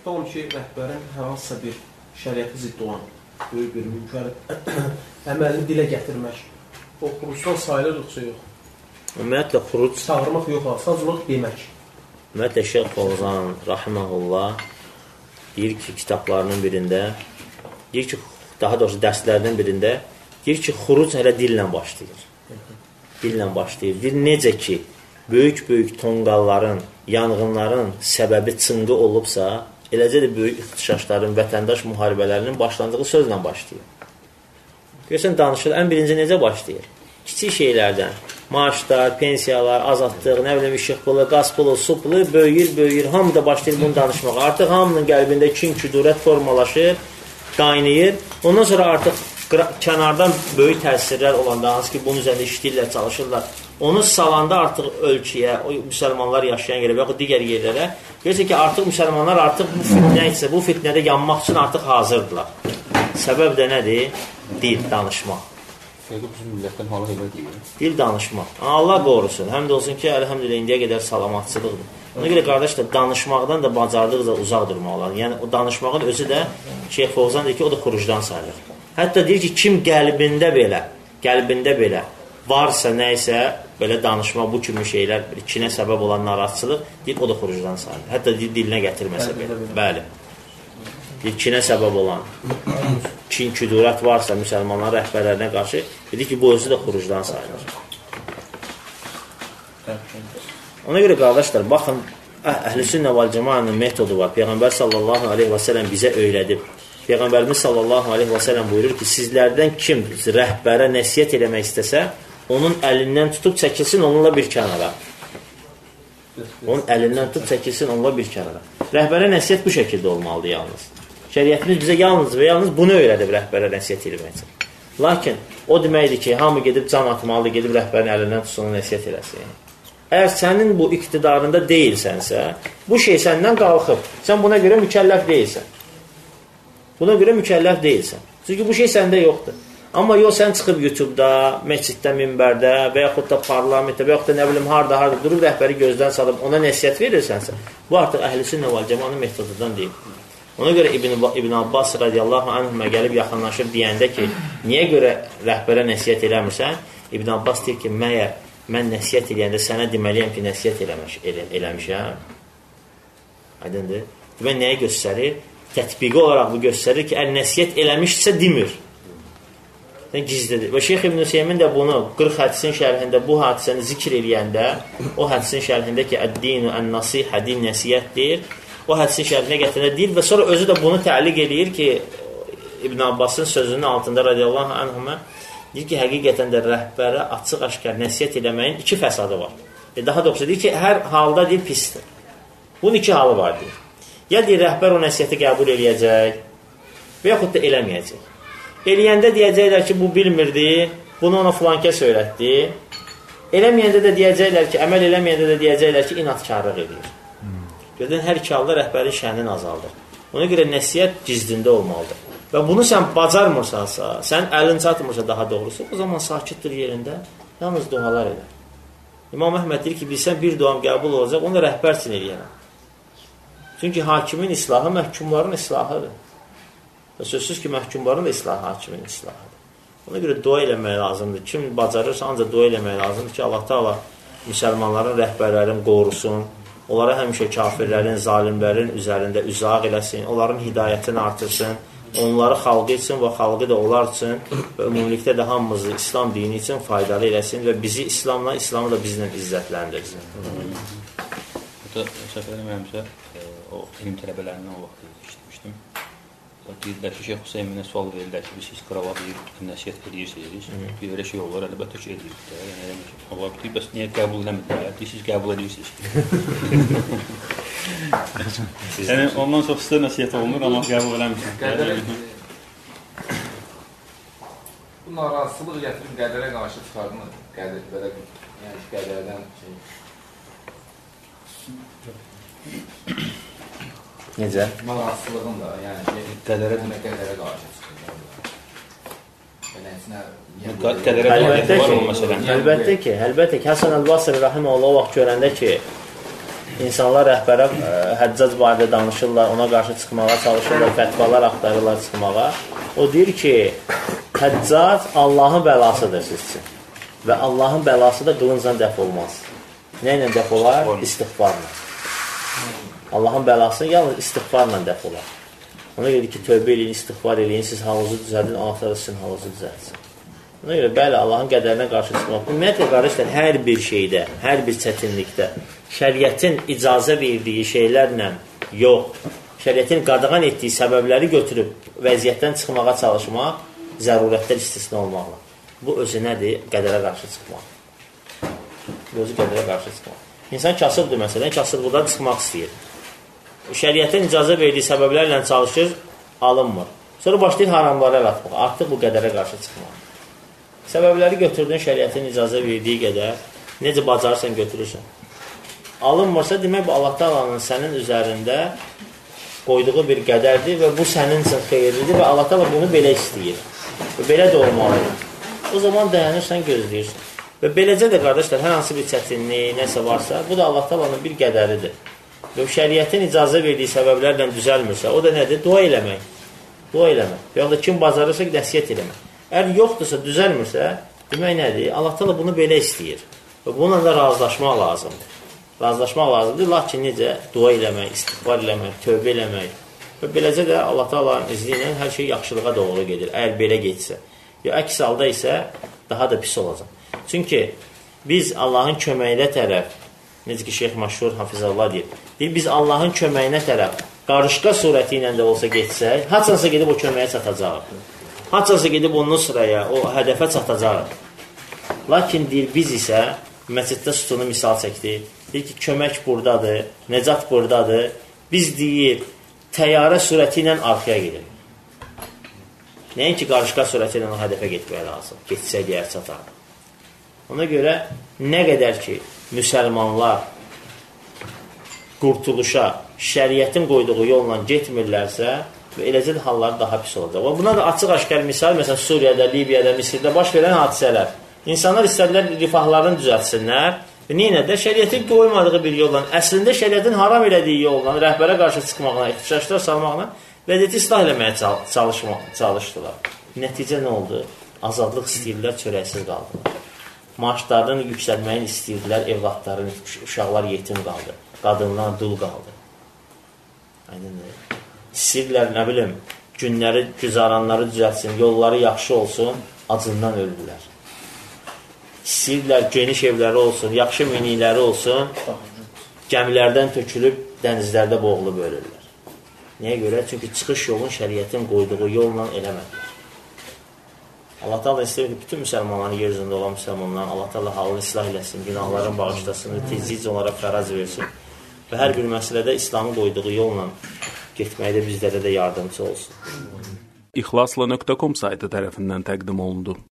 tutalım ki, rəhbərin hər hansısa bir şəriəti zidd olan böyük bir münkərin əməlini dilə gətirmək. O xurucdan sayılırıqsa yox. Ümumiyyətlə, xuruc... Çağırmaq yox, sadəcə demək. Ümumiyyətlə, Şeyx Fawzan, rahiməhullah, deyir ki, kitablarının birində, deyir ki, daha doğrusu dərslərinin birində, deyir ki, xuruc hələ dillə başlayır. Dillə başlayır. Deyir, necə ki, böyük-böyük tonqalların, yanğınların səbəbi çınqı olubsa, eləcə də böyük ixtişaşların, vətəndaş müharibələrinin başlandığı sözlə başlayır. Görürsən, danışır, ən birinci necə başlayır? Kiçik şeylərdən, maaşlar, pensiyalar, azadlıq, nə bilim, işıq pulu, qaz pulu, su pulu böyüyür, hamı da başlayır bunu danışmağa. Artıq hamının qəlbində kin, küdurət formalaşır, qaynayır. Ondan sonra artıq kənardan böyük təsirlər olanda, hansı ki, bunun üzərində işləyirlər, çalışırlar. Onu salanda artıq ölkəyə, o müsəlmanlar yaşayan yerə və yaxud digər yerlərə, görürsə ki, artıq müsəlmanlar artıq bu fitnə isə, bu fitnədə yanmaq üçün artıq hazırdırlar. Səbəb də nədir? Dil, danışmaq. Bizim millətdən halı elə deyil. Dil, danışmaq. Allah qorusun. Həm də olsun ki, əlhəmdülillah, indiyə qədər salamatçılıqdır. Ona görə, qardaş da, danışmaqdan da bacardıqca uzaq durmaq olar. Yəni, o danışmağın özü də, Şeyx Fawzan deyir ki, o da xurucdan sayılır. Hətta deyir ki, kim qəlbində belə varsa, nəysə, belə danışmaq, bu kimi şeylər, kinə səbəb olan narahatçılıq, deyir, o da xurucdan sayılır. Hətta dilinə gətirməsə belə. Bəli. Deyir, kinə səbəb olan, kin, küdurət varsa müsəlmanların rəhbərlərinə qarşı, deyir ki, bu özü də xurucdan sayılır. Ona görə, qardaşlar, baxın, Əhl-i Sünnə vəl Cəmaənin metodu var. Peyğəmbər sallallahu aleyhi və sələm bizə öyrədib. Peyğəmbərimiz sallallahu aleyhi və sələm buyurur ki, sizlərdən kim rəhbərə nəsiyyət eləmək istəsə, onun əlindən tutub çəkilsin onunla bir kənara. Onun əlindən tutub çəkilsin onunla bir kənara. Rəhbərə nəsiyyət bu şəkildə olmalıdır yalnız. Şəriətimiz bizə yalnız və yalnız bunu öyrədib rəhbərə nəsiyyət eləmək üçün. Lakin o deməkdir ki, hamı gedib can atmalıdır, gedib rəhbərin əlindən tutsun ona nəsiyyət eləsin. Əgər sənin bu iqtidarında deyilsənsə, bu şey səndən qalxıb, sən buna görə mükəlləf deyilsən. Buna görə mükəlləf deyilsən. Çünki bu şey səndə yoxdur. Amma yox, sən çıxıb YouTube-da, məsciddə, minbərdə və yaxud da parlamentdə və yaxud da nə bilim, harada durub rəhbəri gözdən salıb ona nəsiyyət verirsənsə, bu artıq Əhl-i Sünnə vəl Cəmaənin metodudan deyil. Ona görə İbn Abbas radiyallahu anhümə gəlib yaxınlaşıb deyəndə ki, niyə görə rəhbərə nəsiyyət eləmirsən? İbn Abbas deyir ki, məyər mən nəsiyyət eləyəndə sənə deməliyəm ki, nəsiyyət eləmişəm. Aydındır. Demə nəyə göstərir? Tətbiqi olaraq bu göstərir ki, nəsiyyət eləmişsə demir. Gizlidir. Və Şeyx İbn Hüseymin də bunu 40 hədisin şərhində bu hadisəni zikr eləyəndə, o hədisin şərhində ki, əd-dinu ən-nasihə, din nəsiyyətdir, o hədisin şərhinə gətirəndə deyir və sonra özü də bunu təliq eləyir ki, İbn Abbasın sözünün altında radiyallahu anhümə deyir ki, həqiqətən də rəhbərə açıq-aşkar nəsiyyət eləməyin iki fəsadı var. Daha doğrusu deyir ki, hər halda deyir pisdir. Bunun iki halı var deyir. Ya deyir, rəhbər o nəsiyyəti qəbul eləyəcək və yaxud da eləməyəcək. Eləyəndə deyəcəklər ki, bu bilmirdi, bunu ona filankəs öyrətdi. Eləməyəndə də deyəcəklər ki, əməl eləməyəndə də deyəcəklər ki, inatkarlıq edir. Gördən, hər iki halda rəhbərin şənini azaldır. Ona görə nəsiyyət gizlində olmalıdır. Və bunu sən bacarmırsansa, sən əlin çatmırsa daha doğrusu, o zaman sakitdir yerində, yalnız dualar elə. İmam Əhməd deyir ki, bilsən bir duam qəbul olacaq, onu rəhbər üçün eləyənəm. Çünki hakimin islahı məhkumların islahıdır. Və sözsüz ki, məhkumların da islahı hakimin islahıdır. Ona görə dua eləmək lazımdır. Kim bacarırsa, ancaq dua eləmək lazımdır ki, Allah Taala müsəlmanların rəhbərlərini qorusun, onlara həmişə kafirlərin, zalimlərin üzərində üzaq eləsin, onların hidayətini artırsın, onları xalqı üçün və xalqı da onlar üçün və ümumilikdə də hamımızı İslam dini üçün faydalı eləsin və bizi İslamla, İslamı da bizlə izzətləndirsin. Burada səhv eləməyəmsə, o elm tələbələrindən o vaxt işləmişdim. Deyirlər ki, Şeyx Hüseyminə sual verirlər ki, siz qırava deyir, nəsiyyət edirsiniz. Bir elə şey olur, əlbəttə ki, edirik də. Yəni, eləmir ki, Allah deyir, bəs niyə qəbul eləmirlər? Siz qəbul edirsiniz ki. Yəni, ondan çox sizə nəsiyyət olunur, amma qəbul eləmirsiniz. Bu narazılıq gətirib qədərə qarşı çıxardımı? Qədir, belə, yəni qədərdən Necə? Narazılığın da, yəni qədərə qarşı çıxır. Əlbəttə ki, Həsən Əl-Basri rahiməhullah o vaxt görəndə ki, İnsanlar rəhbərə Həccac barədə danışırlar, ona qarşı çıxmağa çalışırlar, fətvalar axtarırlar çıxmağa. O deyir ki, Həccac Allahın bəlasıdır sizcə. Və Allahın bəlası da qılıncla dəf olmaz. Nə ilə dəf olar? İstiğfarla. Allahın bəlası yalnız istiğfarla dəf olar. Ona görə ki, tövbə eləyin, istiğfar eləyin, siz halınızı düzəldin, Allah da sizin halınızı düzəltsin. Ona görə, bəli, Allahın qədərinə qarşı çıxmaq. Ümumiyyətlə, qardaşlar, hər bir şeydə, hər bir çətinlikdə şəriətin icazə verdiyi şeylərlə yox, şəriətin qadağan etdiyi səbəbləri götürüb vəziyyətdən çıxmağa çalışmaq zərurətlər istisna olmaqla. Bu özü nədir? Qədərə qarşı çıxmaq. Bu özü qədərə qarşı çıxmaq. İnsan kasıbdır, məsələn, kasıblıqdan çıxmaq istəyir. Şəriətin icazə verdiyi səbəblərlə çalışır, alınmır. Sonra başlayır haramlara el atmaq. Artıq bu qədərə qarşı çıxmaq. Səbəbləri götürdün şəriətin icazə verdiyi qədər, necə bacarırsan götürürsən. Alınmırsa, demək bu Allah Taala'nın sənin üzərində qoyduğu bir qədərdir və bu sənin üçün xeyirlidir və Allah Taala bunu belə istəyir. Və belə də olmalıdır. O zaman dayanırsan, gözləyirsən. Və beləcə də, qardaşlar, hər hansı bir çətinlik, nəsə varsa, bu da Allah Taala'nın bir qədəridir. Və şəriətin icazə verdiyi səbəblərlə düzəlmirsə, o da nədir? Dua eləmək. Dua eləmək. Və ya da kim bacarırsa, nəsiyyət eləmək. Əgər yoxdursa, düzəlmirsə, demək nədir? Allah Taala bunu belə istəyir. Və bununla da razılaşmaq lazımdır. Razılaşmaq lazımdır. Lakin necə? Dua eləmək, istiğfar eləmək, tövbə eləmək. Və beləcə də Allah Taala'nın izni ilə hər şey yaxşılığa doğru gedir. Əgər belə getsə. Ya əks halda isə daha da pis olacaq. Çünki biz Allahın köməyinə tərəf, necə ki Şeyx Məşhur Hafizallah deyir, biz Allahın köməyinə tərəf qarışqa surəti ilə də olsa getsək, haçansa gedib o köməyə çatacaq. Haçansa gedib onun sıraya, o hədəfə çatacaq. Lakin deyir, biz isə məsciddə sütunu misal çəkdik. Deyir ki, kömək buradadır, nəcat buradadır. Biz deyir, təyyarə surəti ilə arxaya gedirik. Nəinki qarışqa surəti ilə o hədəfə getməyə lazım. Getsək deyər çatar. Ona görə nə qədər ki, müsəlmanlar qurtuluşa, şəriətin qoyduğu yolla getmirlərsə, və eləcə də halları daha pis olacaq. Və buna da açıq-aşkar misal, məsələn, Suriyada, Libiyada, Misirdə baş verən hadisələr. İnsanlar istədilər rifahlarını düzəltsinlər və neynədə? Şəriətin qoymadığı bir yolla, əslində şəriətin haram elədiyi yolla, rəhbərə qarşı çıxmaqla, ixtişaşlar salmaqla vəziyyəti islah eləməyə çalışdılar. Nəticə nə oldu? Azadlıq istəyirlər, çörəksiz qaldılar. Maaşlarını yüksəlməyini istəyirdilər, evlatların, uşaqlar yetim qaldı. Qadınlar dul qaldı. Aydındır. İstəyirlər, nə bilim, günləri, güzaranları düzəltsin, yolları yaxşı olsun, acından öldülər. İstəyirlər, geniş evləri olsun, yaxşı minikləri olsun, gəmilərdən tökülüb, dənizlərdə boğulub ölürlər. Nəyə görə? Çünki çıxış yolun şəriətin qoyduğu yolla eləmədilər. Allah Taala istəyir ki, bütün müsəlmanların yer üzündə olan müsəlmanların Allah Taala halını islah eləsin, günahların bağışlasın, tezlikcə onlara fəraz versin və hər bir məsələdə İslamın qoyduğu yolla getməkdə bizlərə də yardımcı olsun. İxlasla.com saytı tərəfindən təqdim olundu.